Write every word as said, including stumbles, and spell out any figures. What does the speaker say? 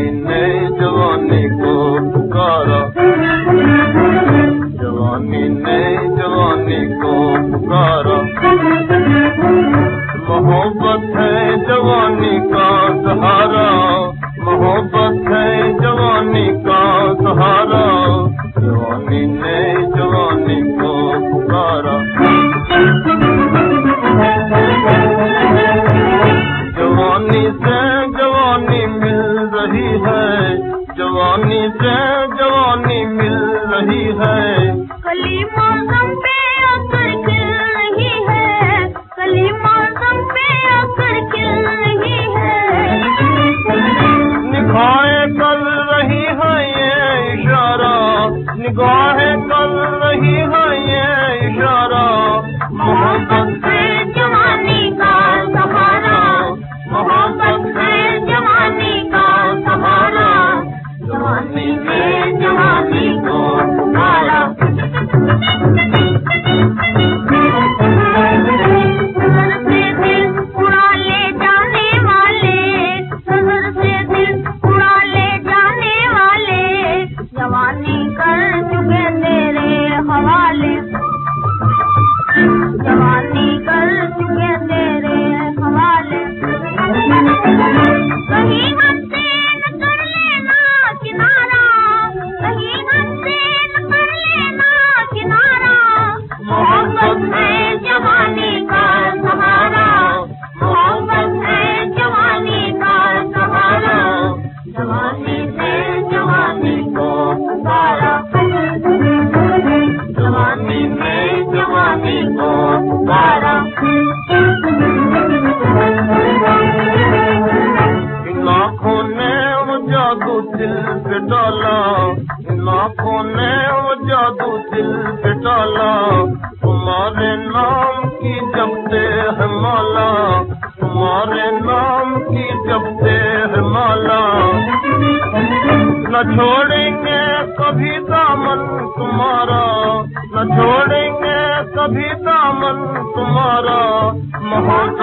जवानी ने जवानी को पुकारा, जवानी ने जवानी को पुकारा। मोहब्बत है जवानी का सहारा, मोहब्बत है जवानी का सहारा। जवानी ने जवानी को पुकारा, जवानी से जवानी मिल रही है, जवानी से जवानी मिल रही है। कली मौसम पे आकर खिल रही है, कली मौसम पे आकर खिल रही है। निगाहें कर रही है ये इशारा, निगाहें कर रही है ये इशारा। मोहब्बत है जवानी का सहारा, मोहब्बत है जवानी का सहारा। जवानी ने जवानी को पुकारा। नजर से दिल उड़ा ले जाने वाले, नजर से दिल उड़ा ले जाने वाले। जवानी कर चुके तेरे हवाले, जवानी कर चुके तेरे हवाले। कहीं हमसे न कर लेना किनारा, कहीं हमसे न कर लेना किनारा। मोहब्बत है जवानी का सहारा, मोहब्बत है जवानी का सहारा। जवानी से जवानी को पुकारा, जवानी ने जवानी को पुकारा। इन आँखों ने वो जादू दिल पे डाला, इन आँखों ने वो जादू दिल पे डाला। तुम्हारे नाम की जपते है माला, तुम्हारे नाम की जपते है माला। न छोड़ेंगे कभी दामन तुम्हारा, न छोड़ेंगे कभी दामन तुम्हारा। मोहब्बत